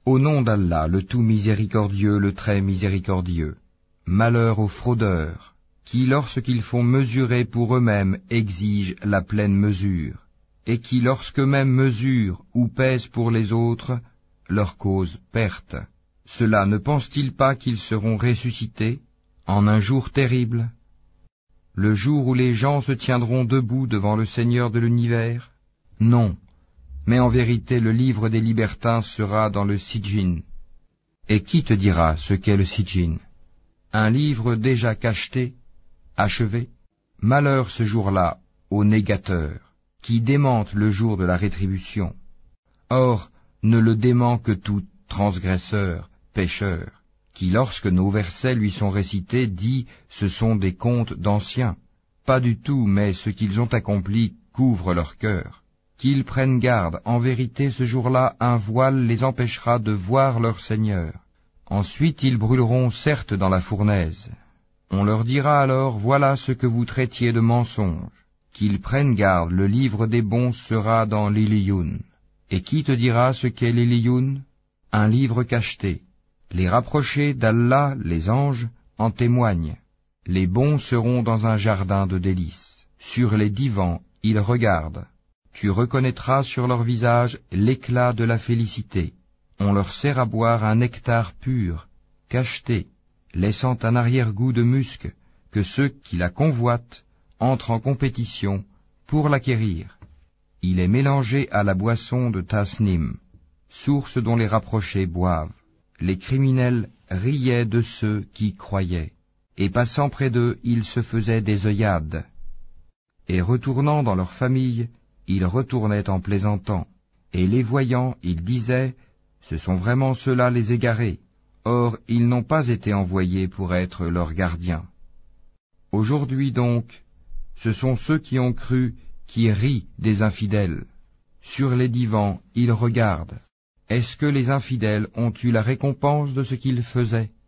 Au nom d'Allah, le tout miséricordieux, le très miséricordieux. Malheur aux fraudeurs, qui lorsqu'ils font mesurer pour eux-mêmes exigent la pleine mesure, et qui lorsqu'eux-mêmes mesurent ou pèsent pour les autres, leur causent perte. Cela ne pense-t-il pas qu'ils seront ressuscités en un jour terrible, le jour où les gens se tiendront debout devant le Seigneur de l'univers? Non, mais en vérité le livre des libertins sera dans le Sijjin. Et qui te dira ce qu'est le Sijjin? Un livre déjà cacheté, achevé? Malheur ce jour-là aux négateurs, qui démentent le jour de la rétribution. Or, ne le dément que tout transgresseur, pécheur, qui lorsque nos versets lui sont récités dit « ce sont des contes d'anciens ». Pas du tout, mais ce qu'ils ont accompli couvre leur cœur. Qu'ils prennent garde, en vérité ce jour-là un voile les empêchera de voir leur Seigneur. Ensuite ils brûleront certes dans la fournaise. On leur dira alors, voilà ce que vous traitiez de mensonge. Qu'ils prennent garde, le livre des bons sera dans l'Iliyun. Et qui te dira ce qu'est l'Iliyun? Un livre cacheté. Les rapprochés d'Allah, les anges, en témoignent. Les bons seront dans un jardin de délices. Sur les divans, ils regardent. Tu reconnaîtras sur leur visage l'éclat de la félicité. On leur sert à boire un nectar pur, cacheté, laissant un arrière-goût de musc, que ceux qui la convoitent entrent en compétition pour l'acquérir. Il est mélangé à la boisson de Tasnim, source dont les rapprochés boivent. Les criminels riaient de ceux qui croyaient, et passant près d'eux, ils se faisaient des œillades. Et retournant dans leur famille, ils retournaient en plaisantant, et les voyant, ils disaient, ce sont vraiment ceux-là les égarés. Or, ils n'ont pas été envoyés pour être leurs gardiens. Aujourd'hui donc, ce sont ceux qui ont cru qui rient des infidèles. Sur les divans, ils regardent. Est-ce que les infidèles ont eu la récompense de ce qu'ils faisaient?